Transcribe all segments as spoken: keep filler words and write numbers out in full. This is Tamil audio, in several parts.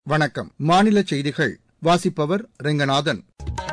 வணக்கம். மாநில செய்திகள் வாசிப்பவர் ரெங்கநாதன்.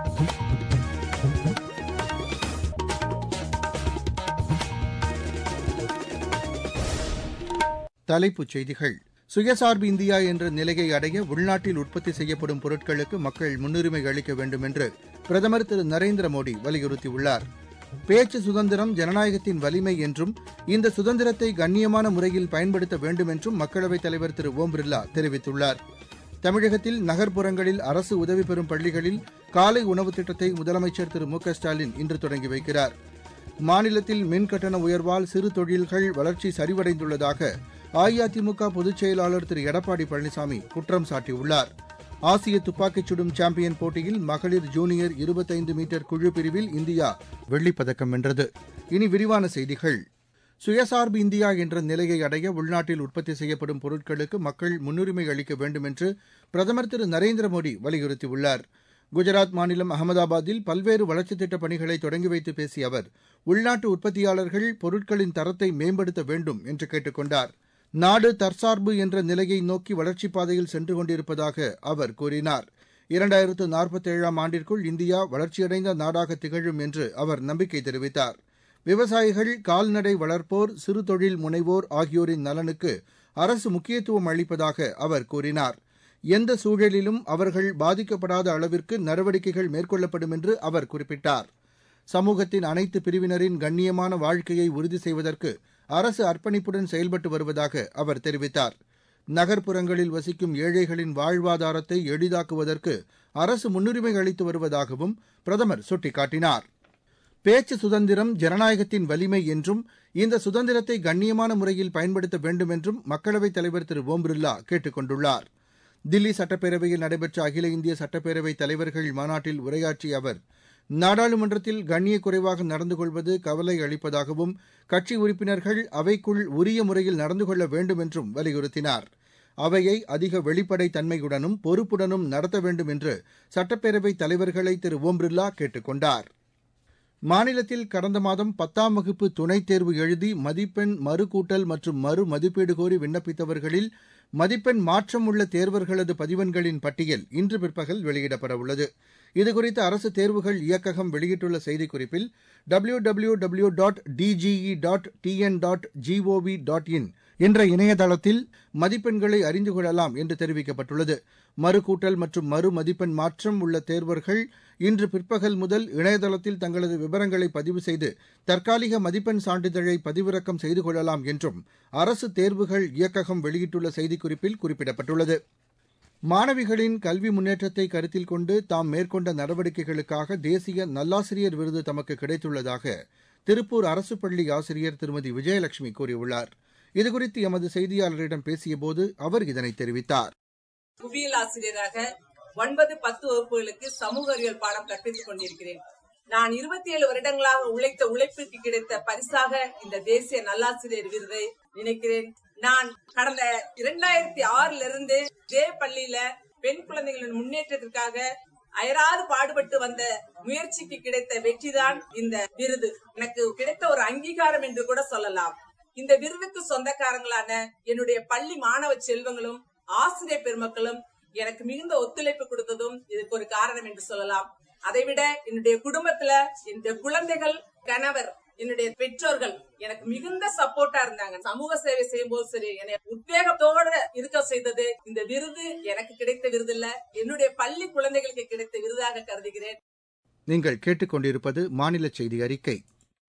தலைப்புச் செய்திகள். சுயசார்பு இந்தியா என்ற நிலையை அடைய உள்நாட்டில் உற்பத்தி செய்யப்படும் பொருட்களுக்கு மக்கள் முன்னுரிமை அளிக்க வேண்டும் என்று பிரதமர் திரு நரேந்திர மோடி வலியுறுத்தியுள்ளார். பேச்சு சுதந்திரம் ஜனநாயகத்தின் வலிமை என்றும் இந்த சுதந்திரத்தை கண்ணியமான முறையில் பயன்படுத்த வேண்டும் என்றும் மக்களவைத் தலைவர் திரு ஓம் பிர்லா தெரிவித்துள்ளார். தமிழகத்தில் நகர்ப்புறங்களில் அரசு உதவி பெறும் பள்ளிகளில் காலை உணவு திட்டத்தை முதலமைச்சர் திரு மு க ஸ்டாலின் இன்று தொடங்கி வைக்கிறார். மாநிலத்தில் மின் கட்டண உயர்வால் சிறு தொழில்கள் வளர்ச்சி சரிவடைந்துள்ளதாக அஇஅதிமுக பொதுச் செயலாளர் திரு எடப்பாடி பழனிசாமி குற்றம் சாட்டியுள்ளார். ஆசிய துப்பாக்கிச் சுடும் சாம்பியன் போட்டியில் மகளிர் ஜூனியர் இருபத்தைந்து மீட்டர் குழு பிரிவில் இந்தியா வெள்ளிப்பதக்கம் வென்றது. இனி விரிவான செய்திகள். சுயசார்பு இந்தியா என்ற நிலையை அடைய உள்நாட்டில் உற்பத்தி செய்யப்படும் பொருட்களுக்கு மக்கள் முன்னுரிமை அளிக்க வேண்டும் என்று பிரதமர் திரு நரேந்திர மோடி வலியுறுத்தியுள்ளார். குஜராத் மாநிலம் அகமதாபாத்தில் பல்வேறு வளர்ச்சித் திட்டப் பணிகளை தொடங்கி வைத்து பேசிய அவர், உள்நாட்டு உற்பத்தியாளர்கள் பொருட்களின் தரத்தை மேம்படுத்த வேண்டும் என்று கேட்டுக் கொண்டார். நாடு தற்சார்பு என்ற நிலையை நோக்கி வளர்ச்சிப் பாதையில் சென்று கொண்டிருப்பதாக அவர் கூறினார். இரண்டாயிரத்து நாற்பத்தேழாம் ஆண்டிற்குள் இந்தியா வளர்ச்சியடைந்த நாடாக திகழும் என்று அவர் நம்பிக்கை தெரிவித்தார். விவசாயிகள், கால்நடை வளர்ப்போர், சிறு தொழில் முனைவோர் ஆகியோரின் நலனுக்கு அரசு முக்கியத்துவம் அளிப்பதாக அவர் கூறினார். எந்த சூழலிலும் அவர்கள் பாதிக்கப்படாத அளவிற்கு நடவடிக்கைகள் மேற்கொள்ளப்படும் என்று அவர் குறிப்பிட்டார். சமூகத்தின் அனைத்து பிரிவினரின் கண்ணியமான வாழ்க்கையை உறுதி செய்வதற்கு அரசு அர்ப்பணிப்புடன் செயல்பட்டு வருவதாக அவர் தெரிவித்தார். நகர்ப்புறங்களில் வசிக்கும் ஏழைகளின் வாழ்வாதாரத்தை எளிதாக்குவதற்கு அரசு முன்னுரிமை அளித்து வருவதாகவும் பிரதமர் சுட்டிக்காட்டினார். பேச்சு சுதந்திரம் ஜனநாயகத்தின் வலிமை என்றும் இந்த சுதந்திரத்தை கண்ணியமான முறையில் பயன்படுத்த வேண்டும் என்றும் மக்களவைத் தலைவர் திரு ஓம் பிர்லா கேட்டுக் கொண்டுள்ளார். தில்லி சட்டப்பேரவையில் நடைபெற்ற அகில இந்திய சட்டப்பேரவைத் தலைவர்கள் மாநாட்டில் உரையாற்றிய அவர், நாடாளுமன்றத்தில் கண்ணிய குறைவாக நடந்து கொள்வது கவலை அளிப்பதாகவும் கட்சி உறுப்பினர்கள் அவைக்குள் உரிய முறையில் நடந்து கொள்ள வேண்டும் என்றும் வலியுறுத்தினார். அவையை அதிக வெளிப்படை தன்மையுடனும் பொறுப்புடனும் நடத்த வேண்டும் என்று சட்டப்பேரவைத் தலைவர்களை திரு ஓம் பிர்லா கேட்டுக் கொண்டார். மாநிலத்தில் கடந்த மாதம் பத்தாம் வகுப்பு துணைத் தேர்வு எழுதி மதிப்பெண் மறுகூட்டல் மற்றும் மறு மதிப்பீடு கோரி விண்ணப்பித்தவர்களில் மதிப்பெண் மாற்றம் உள்ள தேர்வர்களது பதிவெண்களின் பட்டியல் இன்று பிற்பகல் வெளியிடப்படவுள்ளது. இதுகுறித்து அரசு தேர்வுகள் இயக்ககம் வெளியிட்டுள்ள செய்திக்குறிப்பில், W W W dot DGE dot TN dot GOV dot in என்ற இணையதளத்தில் மதிப்பெண்களை அறிந்து கொள்ளலாம் என்று தெரிவிக்கப்பட்டுள்ளது. மறுகூட்டல் மற்றும் மறு மதிப்பெண் மாற்றம் உள்ள தேர்வர்கள் இன்று பிற்பகல் முதல் இணையதளத்தில் தங்களது விவரங்களை பதிவு செய்து தற்காலிக மதிப்பெண் சான்றிதழை பதிவிறக்கம் செய்து கொள்ளலாம் என்றும் அரசு தேர்வுகள் இயக்ககம் வெளியிட்டுள்ள செய்திக்குறிப்பில் குறிப்பிடப்பட்டுள்ளது. மாணவிகளின் கல்வி முன்னேற்றத்தை கருத்தில் கொண்டு தாம் மேற்கொண்ட நடவடிக்கைகளுக்காக தேசிய நல்லாசிரியர் விருது தமக்கு கிடைத்துள்ளதாக திருப்பூர் அரசு பள்ளி ஆசிரியர் திருமதி விஜயலட்சுமி கூறியுள்ளார். இதுகுறித்து எமது செய்தியாளரிடம் பேசியபோது அவர் இதனை தெரிவித்தார். புவியியல் ஆசிரியராக ஒன்பது பத்து வகுப்புகளுக்கு சமூக அறிவியல் பாடம் கற்பித்துக் கொண்டிருக்கிறேன். நான் இருபத்தி ஏழு வருடங்களாக உழைத்த உழைப்பிற்கு கிடைத்த பரிசாக இந்த தேசிய நல்லாசிரியர் விருதை நினைக்கிறேன். நான் கடந்த இரண்டாயிரத்தி ஆறுல இருந்து இதே பள்ளியில பெண் குழந்தைகளின் முன்னேற்றத்திற்காக அயராது பாடுபட்டு வந்த முயற்சிக்கு கிடைத்த வெற்றிதான் இந்த விருது. எனக்கு கிடைத்த ஒரு அங்கீகாரம் என்று கூட சொல்லலாம். இந்த விருதுக்கு சொந்தக்காரங்களான என்னுடைய பள்ளி மாணவ செல்வங்களும் ஆசிரியர் பெருமக்களும் எனக்கு மிகுந்த ஒத்துழைப்பு கொடுத்ததும் இதுக்கு ஒரு காரணம் என்று சொல்லலாம். அதைவிட என்னுடைய குடும்பத்துல என்னுடைய குழந்தைகள், கணவர், என்னுடைய பெற்றோர்கள் எனக்கு மிகுந்த சப்போர்ட்டா இருந்தாங்க. சமூக சேவை செய்யும் போது சரி, என்னை உத்வேகத்தோட இருக்க செய்தது இந்த விருது எனக்கு கிடைத்த விருது இல்ல, என்னுடைய பள்ளி குழந்தைகளுக்கு கிடைத்த விருதாக கருதுகிறேன். நீங்கள் கேட்டுக்கொண்டிருப்பது மாநில செய்தி அறிக்கை.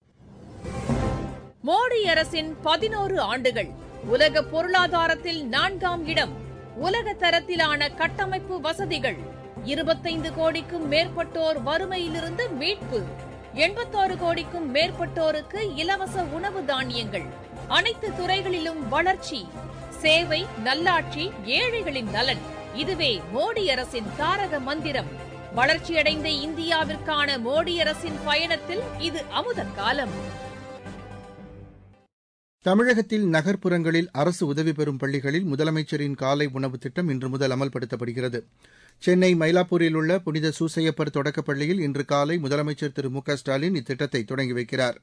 மோடி அரசின் பதினோரு ஆண்டுகள். உலக பொருளாதாரத்தில் நான்காம் இடம். உலக தரத்திலான கட்டமைப்பு வசதிகள். இருபத்தைந்து கோடிக்கும் மேற்பட்டோர் வறுமையிலிருந்து மீட்பு. எண்பத்தாறு கோடிக்கும் மேற்பட்டோருக்கு இலவச உணவு தானியங்கள். அனைத்து துறைகளிலும் வளர்ச்சி. சேவை, நல்லாட்சி, ஏழைகளின் நலன். இதுவே மோடி அரசின் தாரக மந்திரம். வளர்ச்சியடைந்த இந்தியாவிற்கான மோடி அரசின் பயணத்தில் இது அமுத காலம். தமிழகத்தில் நகர்ப்புறங்களில் அரசு உதவி பெறும் பள்ளிகளில் முதலமைச்சரின் காலை உணவு திட்டம் இன்று முதல் அமல்படுத்தப்படுகிறது. சென்னை மயிலாப்பூரில் உள்ள புனித சூசையப்பர் தொடக்கப் பள்ளியில் இன்று காலை முதலமைச்சர் திரு மு க ஸ்டாலின் இத்திட்டத்தை தொடங்கி வைக்கிறார்.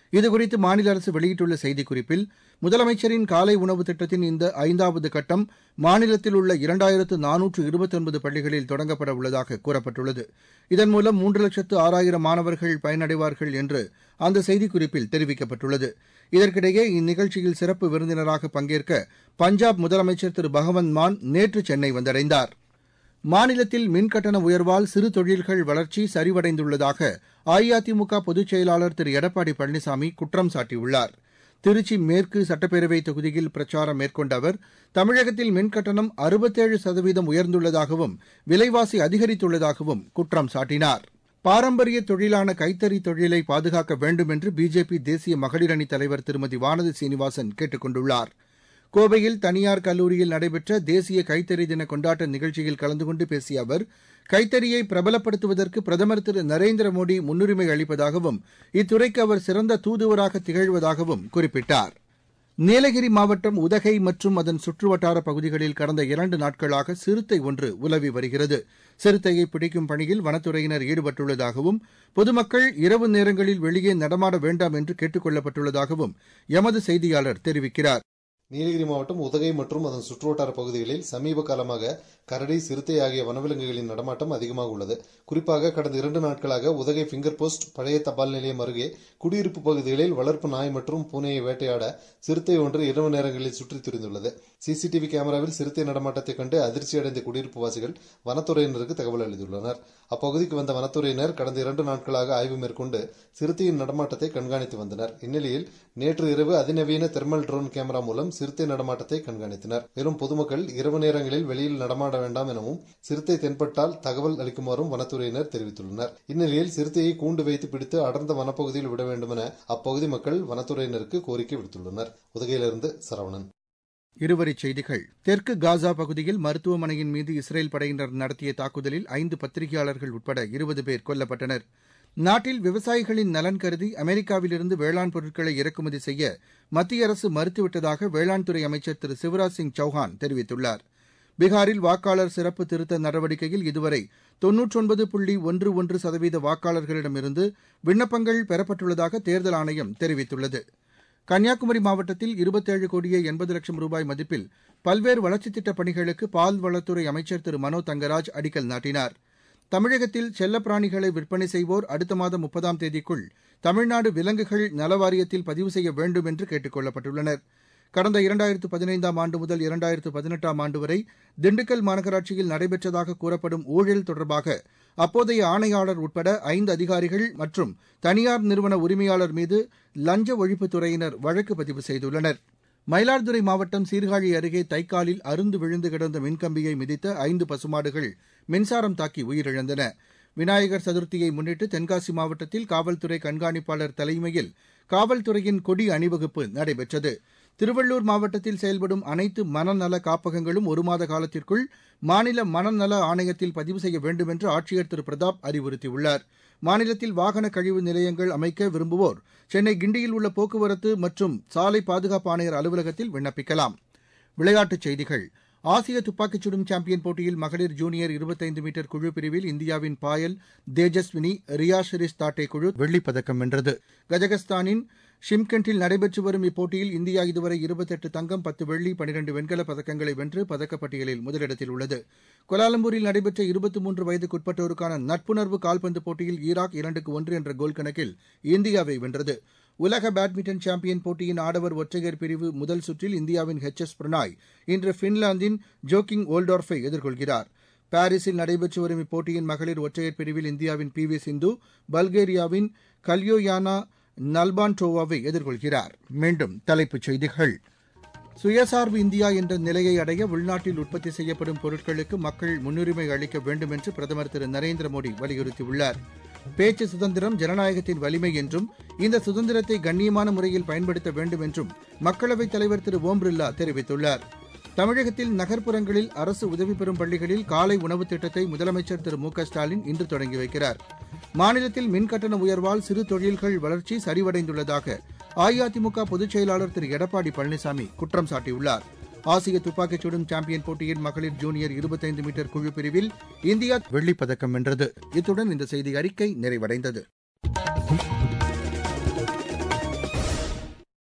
இதுகுறித்து மாநில அரசு வெளியிட்டுள்ள செய்திக்குறிப்பில், முதலமைச்சரின் காலை உணவு திட்டத்தின் இந்த ஐந்தாவது கட்டம் மாநிலத்தில் உள்ள இரண்டாயிரத்து நானூற்று இருபத்தொன்பது பள்ளிகளில் தொடங்கப்பட உள்ளதாக கூறப்பட்டுள்ளது. இதன் மூலம் மூன்று லட்சத்து ஆறாயிரம் மாணவர்கள் பயனடைவார்கள் என்று அந்த செய்திக்குறிப்பில் தெரிவிக்கப்பட்டுள்ளது. இதற்கிடையே இந்நிகழ்ச்சியில் சிறப்பு விருந்தினராக பங்கேற்க பஞ்சாப் முதலமைச்சர் திரு பகவந்த் மான் நேற்று சென்னை வந்தடைந்தார். மாநிலத்தில் மின்கட்டண உயர்வால் சிறு தொழில்கள் வளர்ச்சி சரிவடைந்துள்ளதாக அஇஅதிமுக பொதுச் செயலாளர் திரு எடப்பாடி பழனிசாமி குற்றம் சாட்டியுள்ளார். திருச்சி மேற்கு சட்டப்பேரவை தொகுதியில் பிரச்சாரம் மேற்கொண்ட அவர், தமிழகத்தில் மின்கட்டணம் அறுபத்தேழு சதவீதம் உயர்ந்துள்ளதாகவும் விலைவாசி அதிகரித்துள்ளதாகவும் குற்றம் சாட்டினார். பாரம்பரிய தொழிலான கைத்தறி தொழிலை பாதுகாக்க வேண்டும் என்று பிஜேபி தேசிய மகளிர் அணித் தலைவர் திருமதி வானதி சீனிவாசன் கேட்டுக் கொண்டுள்ளார். கோவையில் தனியார் கல்லூரியில் நடைபெற்ற தேசிய கைத்தறி தின கொண்டாட்ட நிகழ்ச்சியில் கலந்து கொண்டு பேசிய அவர், கைத்தறியை பிரபலப்படுத்துவதற்கு பிரதமர் திரு நரேந்திர மோடி முன்னுரிமை அளிப்பதாகவும் இத்துறைக்கு அவர் சிறந்த தூதுவராக திகழ்வதாகவும் குறிப்பிட்டார். நீலகிரி மாவட்டம் உதகை மற்றும் அதன் சுற்றுவட்டார பகுதிகளில் கடந்த இரண்டு நாட்களாக சிறுத்தை ஒன்று உலவி வருகிறது. சிறுத்தையை பிடிக்கும் பணியில் வனத்துறையினர் ஈடுபட்டுள்ளதாகவும் பொதுமக்கள் இரவு நேரங்களில் வெளியே நடமாட வேண்டாம் என்று கேட்டுக் கொள்ளப்பட்டுள்ளதாகவும் எமது செய்தியாளர் தெரிவிக்கிறார். நீலகிரி மாவட்டம் உதகை மற்றும் அதன் சுற்றுவட்டார பகுதிகளில் சமீப காலமாக கரடி, சிறுத்தை ஆகிய வனவிலங்குகளின் நடமாட்டம் அதிகமாக உள்ளது. குறிப்பாக கடந்த இரண்டு நாட்களாக உதகை பிங்கர் போஸ்ட் பழைய தபால் நிலையம் அருகே குடியிருப்பு பகுதிகளில் வளர்ப்பு நாய் மற்றும் பூனையை வேட்டையாட சிறுத்தை ஒன்று இரவு நேரங்களில் சுற்றித் திரிந்துள்ளது. சிசிடிவி கேமராவில் சிறுத்தை நடமாட்டத்தை கண்டு அதிர்ச்சியடைந்த குடியிருப்பு வாசிகள் வனத்துறையினருக்கு தகவல் அளித்துள்ளனர். அப்பகுதிக்கு வந்த வனத்துறையினர் கடந்த இரண்டு நாட்களாக ஆய்வு மேற்கொண்டு சிறுத்தையின் நடமாட்டத்தை கண்காணித்து வந்தனர். இந்நிலையில் நேற்று இரவு அதிநவீன தெர்மல் ட்ரோன் கேமரா மூலம் சிறுத்தை நடமாட்டத்தை கண்காணித்தனர். மேலும் பொதுமக்கள் இரவு நேரங்களில் வெளியில் நடமாட வேண்டாம் எனவும் சிறுத்தை தென்பட்டால் தகவல் அளிக்குமாறும் வனத்துறையினர் தெரிவித்துள்ளனர். இந்நிலையில் சிறுத்தையை கூண்டு வைத்து பிடித்து அடர்ந்த வனப்பகுதியில் விட வேண்டும் என அப்பகுதி மக்கள் வனத்துறையினருக்கு கோரிக்கை விடுத்துள்ளனர். உதகையிலிருந்து சரவணன். இருவரிச் செய்திகள். தெற்கு காசா பகுதியில் மருத்துவமனையின் மீது இஸ்ரேல் படையினர் நடத்திய தாக்குதலில் ஐந்து பத்திரிகையாளர்கள் உட்பட இருபது பேர் கொல்லப்பட்டனர். நாட்டில் விவசாயிகளின் நலன் கருதி அமெரிக்காவிலிருந்து வேளாண் பொருட்களை இறக்குமதி செய்ய மத்திய அரசு மறுத்துவிட்டதாக வேளாண் துறை அமைச்சர் திரு சிவராஜ் சிங் சௌஹான் தெரிவித்துள்ளார். பீகாரில் வாக்காளர் சிறப்பு திருத்த நடவடிக்கையில் இதுவரை தொன்னூற்றொன்பது புள்ளி ஒன்று ஒன்று சதவீத வாக்காளர்களிடமிருந்து விண்ணப்பங்கள் பெறப்பட்டுள்ளதாக தேர்தல் ஆணையம் தெரிவித்துள்ளது. கன்னியாகுமரி மாவட்டத்தில் இருபத்தேழு கோடியே எண்பது லட்சம் ரூபாய் மதிப்பில் பல்வேறு வளர்ச்சித் திட்டப் பணிகளுக்கு பால்வளத்துறை அமைச்சர் திரு மனோ தங்கராஜ் அடிக்கல் நாட்டினார். தமிழகத்தில் செல்லப்பிராணிகளை விற்பனை செய்வோர் அடுத்த மாதம் முப்பதாம் தேதிக்குள் தமிழ்நாடு விலங்குகள் நலவாரியத்தில் பதிவு செய்ய வேண்டும் என்று கேட்டுக் கொள்ளப்பட்டுள்ளனர். கடந்த இரண்டாயிரத்து பதினைந்தாம் ஆண்டு முதல் இரண்டாயிரத்து பதினெட்டாம் ஆண்டு வரை திண்டுக்கல் மாநகராட்சியில் நடைபெற்றதாக கூறப்படும் ஊழல் தொடர்பாக அப்போதைய ஆணையாளர் உட்பட ஐந்து அதிகாரிகள் மற்றும் தனியார் நிறுவன உரிமையாளர் மீது லஞ்ச ஒழிப்புத்துறையினர் வழக்கு பதிவு செய்துள்ளனர். மயிலாடுதுறை மாவட்டம் சீர்காழி அருகே தைக்காலில் அருந்து விழுந்து கிடந்த மின்கம்பியை மிதித்த ஐந்து பசுமாடுகள் மின்சாரம் தாக்கி உயிரிழந்தன. விநாயகர் சதுர்த்தியை முன்னிட்டு தென்காசி மாவட்டத்தில் காவல்துறை கண்காணிப்பாளர் தலைமையில் காவல்துறையின் கொடி அணிவகுப்பு நடைபெற்றது. திருவள்ளூர் மாவட்டத்தில் செயல்படும் அனைத்து மனநல காப்பகங்களும் ஒரு மாத காலத்திற்குள் மாநில மனநல ஆணையத்தில் பதிவு செய்ய வேண்டும் என்று ஆட்சியர் திரு பிரதாப் அறிவுறுத்தியுள்ளார். மாநிலத்தில் வாகன கழிவு நிலையங்கள் அமைக்க விரும்புவோர் சென்னை கிண்டியில் உள்ள போக்குவரத்து மற்றும் சாலை பாதுகாப்பு ஆணையர் அலுவலகத்தில் விண்ணப்பிக்கலாம். விளையாட்டுச் செய்திகள். ஆசிய துப்பாக்கிச் சுடும் சாம்பியன் போட்டியில் மகளிர் ஜூனியர் இருபத்தைந்து மீட்டர் குழு பிரிவில் இந்தியாவின் பாயல் தேஜஸ்வினி, ரியா ஷெரிஸ் தாட்டே குழு வெள்ளிப் பதக்கம் வென்றது. கஜகஸ்தானின் ஷிம்கெண்டில் நடைபெற்று வரும் இப்போட்டியில் இந்தியா இதுவரை இருபத்தெட்டு தங்கம், பத்து வெள்ளி, பனிரண்டு வெண்கலப் பதக்கங்களை வென்று பதக்கப்பட்டியலில் முதலிடத்தில் உள்ளது. கோலாலம்பூரில் நடைபெற்ற இருபத்தி மூன்று வயதுக்குட்பட்டோருக்கான நட்புணர்வு கால்பந்து போட்டியில் ஈராக் இரண்டுக்கு ஒன்று என்ற கோல் கணக்கில் இந்தியாவை வென்றது. உலக பேட்மிண்டன் சாம்பியன் போட்டியின் ஆடவர் ஒற்றையர் பிரிவு முதல் சுற்றில் இந்தியாவின் எச் எஸ் பிரணாய் இன்று பின்லாந்தின் ஜோக்கிங் ஓல்டார்ஃபை எதிர்கொள்கிறார். பாரிஸில் நடைபெற்று வரும் இப்போட்டியின் மகளிர் ஒற்றையர் பிரிவில் இந்தியாவின் பி வி சிந்து பல்கேரியாவின் கல்யோயானா நல்பான்டோவாவை எதிர்கொள்கிறார். மீண்டும் தலைப்புச் செய்திகள். சுயசார்பு இந்தியா என்ற நிலையை அடைய உள்நாட்டில் உற்பத்தி செய்யப்படும் பொருட்களுக்கு மக்கள் முன்னுரிமை அளிக்க வேண்டும் என்று பிரதமர் திரு நரேந்திர மோடி வலியுறுத்தியுள்ளார். பேச்சு சுதந்திரம் ஜனநாயகத்தின் வலிமை என்றும் இந்த சுதந்திரத்தை கண்ணியமான முறையில் பயன்படுத்த வேண்டும் என்றும் மக்களவைத் தலைவர் திரு ஓம் பிர்லா தெரிவித்துள்ளார். தமிழகத்தில் நகர்ப்புறங்களில் அரசு உதவி பெறும் பள்ளிகளில் காலை உணவுத் திட்டத்தை முதலமைச்சர் திரு மு க ஸ்டாலின் இன்று தொடங்கி வைக்கிறார். மாநிலத்தில் மின்கட்டண உயர்வால் சிறு தொழில்கள் வளர்ச்சி சரிவடைந்துள்ளதாக அஇஅதிமுக பொதுச் செயலாளர் திரு எடப்பாடி பழனிசாமி குற்றம் சாட்டியுள்ளார். ஆசிய துப்பாக்கிச் சுடும் சாம்பியன் போட்டியின் மகளிர் ஜூனியர் இருபத்தைந்து மீட்டர் குழு பிரிவில் இந்தியா வெள்ளிப் பதக்கம் வென்றது. இத்துடன் இந்த செய்தி அறிக்கை நிறைவடைந்தது.